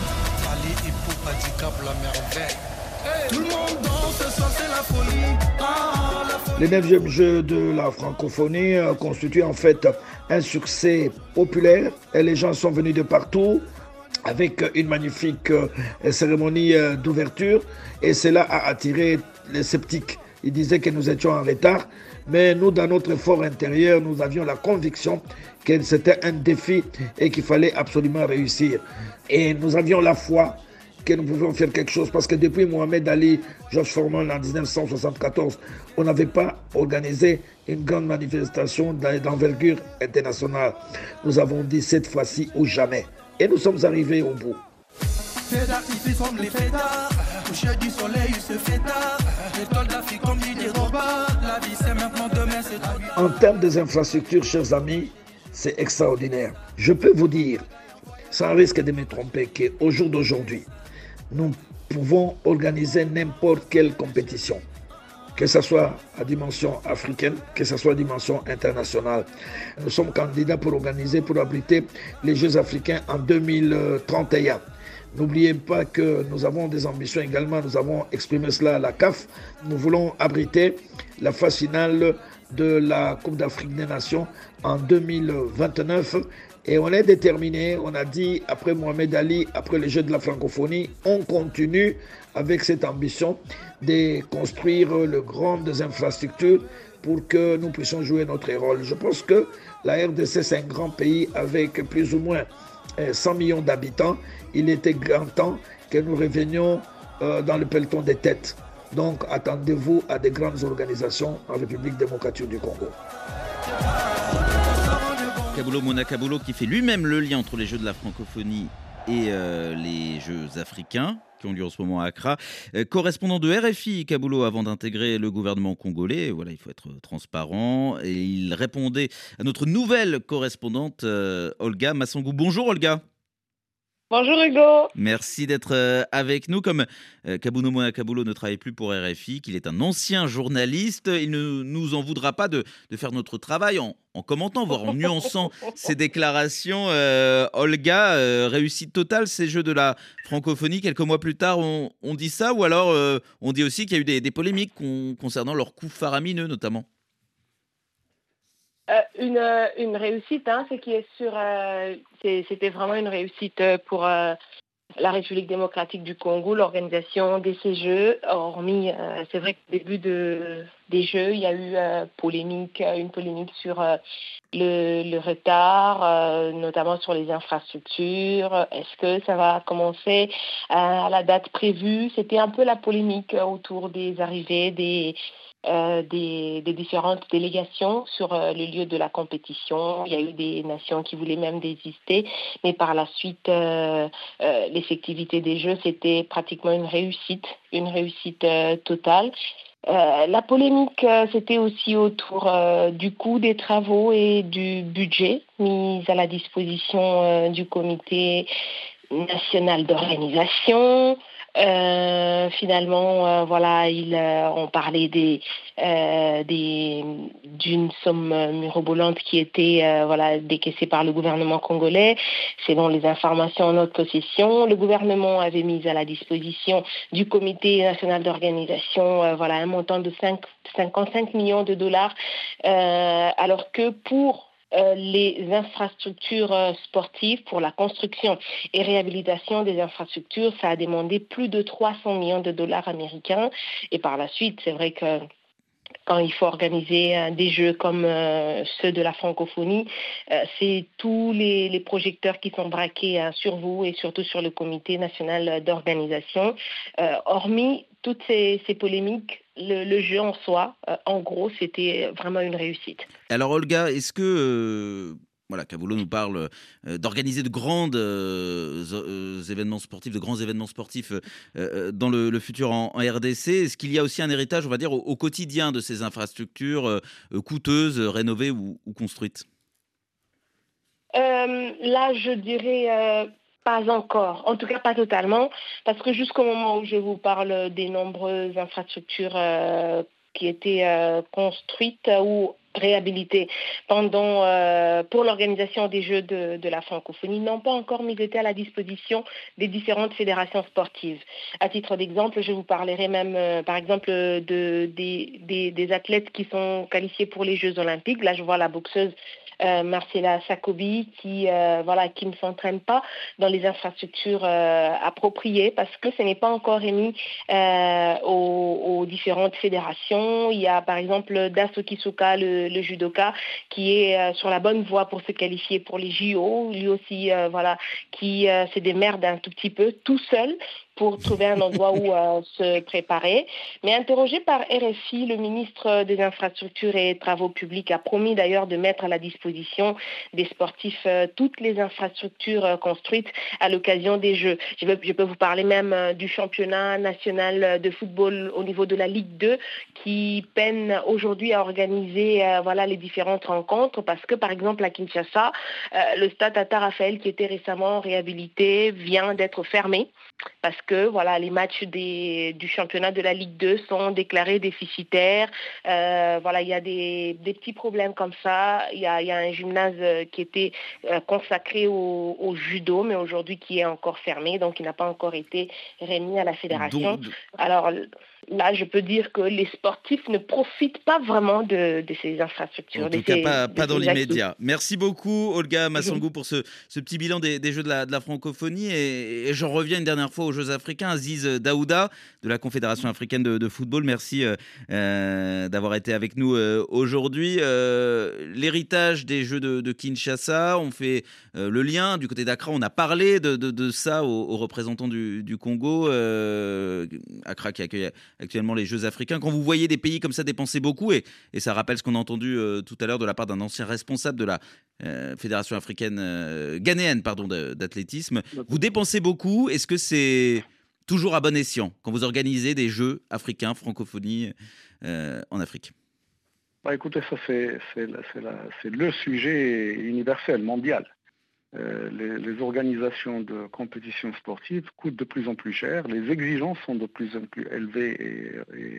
Les 9e Jeux de la francophonie constituent en fait un succès populaire et les gens sont venus de partout avec une magnifique cérémonie d'ouverture et cela a attiré les sceptiques. Ils disaient que nous étions en retard, mais nous, dans notre fort intérieur, nous avions la conviction que c'était un défi et qu'il fallait absolument réussir. Et nous avions la foi que nous pouvions faire quelque chose parce que depuis Mohamed Ali, Georges Foreman en 1974, on n'avait pas organisé une grande manifestation d'envergure internationale. Nous avons dit cette fois-ci ou jamais. Et nous sommes arrivés au bout. En termes des infrastructures, chers amis, c'est extraordinaire. Je peux vous dire, sans risque de me tromper, qu'au jour d'aujourd'hui, nous pouvons organiser n'importe quelle compétition, que ce soit à dimension africaine, que ce soit à dimension internationale. Nous sommes candidats pour abriter les Jeux africains en 2031. N'oubliez pas que nous avons des ambitions également, nous avons exprimé cela à la CAF. Nous voulons abriter la phase finale de la Coupe d'Afrique des Nations en 2029. Et on est déterminé, on a dit après Mohamed Ali, après les Jeux de la francophonie, on continue avec cette ambition de construire les grandes infrastructures pour que nous puissions jouer notre rôle. Je pense que la RDC, c'est un grand pays avec plus ou moins 100 millions d'habitants. Il était grand temps que nous revenions dans le peloton des têtes. Donc attendez-vous à des grandes organisations en République démocratique du Congo. Kabulo Mona Kabulo qui fait lui-même le lien entre les Jeux de la francophonie et les Jeux africains qui ont lieu en ce moment à Accra. Correspondant de RFI, Kabulo, avant d'intégrer le gouvernement congolais, voilà, il faut être transparent. Et il répondait à notre nouvelle correspondante, Olga Massangou. Bonjour Olga. Bonjour Hugo. Merci d'être avec nous. Comme Kabulo Mona Kabulo ne travaille plus pour RFI, qu'il est un ancien journaliste, il ne nous en voudra pas de faire notre travail en commentant, voire en nuançant ses déclarations. Olga, réussite totale, ces Jeux de la francophonie. Quelques mois plus tard, on dit ça, ou alors on dit aussi qu'il y a eu des polémiques concernant leurs coups faramineux notamment. Une réussite, hein, ce qui est sûr, c'était vraiment une réussite pour la République démocratique du Congo, l'organisation de ces Jeux. Hormis, c'est vrai qu'au début des Jeux, il y a eu une polémique sur le retard, notamment sur les infrastructures. Est-ce que ça va commencer à la date prévue? C'était un peu la polémique autour des arrivées des différentes délégations sur le lieu de la compétition. Il y a eu des nations qui voulaient même désister, mais par la suite, l'effectivité des Jeux, c'était pratiquement une réussite totale. La polémique, c'était aussi autour du coût des travaux et du budget mis à la disposition du comité national d'organisation. Finalement, on parlait d'une somme mirobolante qui était décaissée par le gouvernement congolais. Selon les informations en notre possession, le gouvernement avait mis à la disposition du comité national d'organisation un montant de 55 millions de dollars, alors que pour les infrastructures sportives, pour la construction et réhabilitation des infrastructures, ça a demandé plus de 300 millions de dollars américains. Et par la suite, c'est vrai que quand il faut organiser des jeux comme ceux de la francophonie, c'est tous les projecteurs qui sont braqués sur vous et surtout sur le comité national d'organisation. Hormis toutes ces polémiques, le jeu en soi, en gros, c'était vraiment une réussite. Alors Olga, est-ce que Kabulo nous parle d'organiser de grands événements sportifs dans le futur en RDC. Est-ce qu'il y a aussi un héritage, on va dire, au quotidien de ces infrastructures coûteuses, rénovées ou construites ? Là, je dirais pas encore, en tout cas pas totalement, parce que jusqu'au moment où je vous parle des nombreuses infrastructures qui étaient construites ou réhabilitées pour l'organisation des Jeux de la francophonie n'ont pas encore été à la disposition des différentes fédérations sportives. À titre d'exemple, je vous parlerai même par exemple des athlètes qui sont qualifiés pour les Jeux olympiques. Là, je vois la boxeuse Marcela Sakobi qui ne s'entraîne pas dans les infrastructures appropriées parce que ce n'est pas encore émis aux différentes fédérations. Il y a par exemple Daso Kisuka, le judoka, qui est sur la bonne voie pour se qualifier pour les JO. Lui aussi, qui se démerde un tout petit peu tout seul pour trouver un endroit où se préparer. Mais interrogé par RFI, le ministre des Infrastructures et Travaux publics a promis d'ailleurs de mettre à la disposition des sportifs toutes les infrastructures construites à l'occasion des Jeux. Je peux vous parler même du championnat national de football au niveau de la Ligue 2 qui peine aujourd'hui à organiser les différentes rencontres parce que par exemple à Kinshasa, le stade Tata Raphaël qui était récemment réhabilité vient d'être fermé parce que les matchs du championnat de la Ligue 2 sont déclarés déficitaires. Il y a des petits problèmes comme ça. Il y a un gymnase qui était consacré au judo, mais aujourd'hui qui est encore fermé, donc il n'a pas encore été remis à la fédération. Alors là, je peux dire que les sportifs ne profitent pas vraiment de ces infrastructures. En tout cas, pas dans l'immédiat. Merci beaucoup, Olga Massangou, pour ce petit bilan des Jeux de la francophonie. Et j'en reviens une dernière fois aux Jeux africains. Aziz Daouda, de la Confédération africaine de football, merci d'avoir été avec nous aujourd'hui. L'héritage des Jeux de Kinshasa, on fait le lien. Du côté d'Accra, on a parlé de ça aux représentants du Congo. Accra qui accueille actuellement les Jeux africains. Quand vous voyez des pays comme ça dépenser beaucoup, et ça rappelle ce qu'on a entendu tout à l'heure de la part d'un ancien responsable de la Fédération africaine ghanéenne d'athlétisme, vous dépensez beaucoup. Est-ce que c'est toujours à bon escient quand vous organisez des Jeux africains, francophonie en Afrique? Écoutez, ça c'est le sujet universel, mondial. Les organisations de compétitions sportives coûtent de plus en plus cher, les exigences sont de plus en plus élevées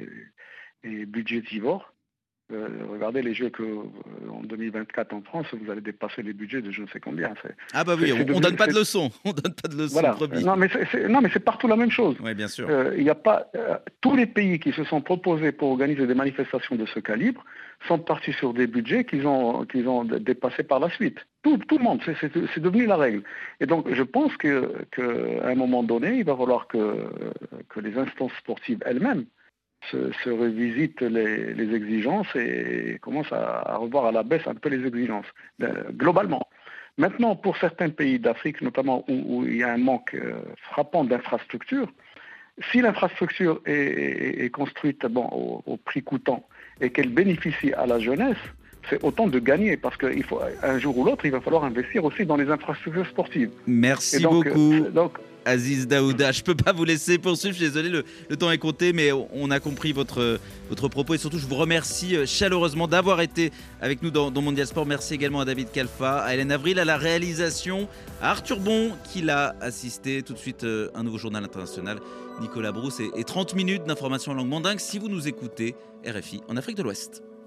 et budgétivores. Regardez les Jeux en 2024 en France, vous allez dépasser les budgets de je ne sais combien. On ne donne pas de leçons. On donne pas de leçons. Voilà. Non, mais c'est partout la même chose. Oui, bien sûr. Il y a pas tous les pays qui se sont proposés pour organiser des manifestations de ce calibre sont partis sur des budgets qu'ils ont dépassés par la suite. Tout le monde, c'est devenu la règle. Et donc, je pense qu'à un moment donné, il va falloir que les instances sportives elles-mêmes se revisitent les exigences et commencent à revoir à la baisse un peu les exigences, globalement. Maintenant, pour certains pays d'Afrique, notamment où il y a un manque frappant d'infrastructures, si l'infrastructure est construite au prix coûtant et qu'elle bénéficie à la jeunesse, c'est autant de gagner parce qu'il faut un jour ou l'autre, il va falloir investir aussi dans les infrastructures sportives. Merci beaucoup. Aziz Daouda, je ne peux pas vous laisser poursuivre, je suis désolé, le temps est compté, mais on a compris votre propos et surtout je vous remercie chaleureusement d'avoir été avec nous dans Mondial Sport. Merci également à David Kalfa, à Hélène Avril, à la réalisation, à Arthur Bon qui l'a assisté. Tout de suite, un nouveau journal international, Nicolas Brousse et 30 minutes d'informations en langue mandingue si vous nous écoutez RFI en Afrique de l'Ouest.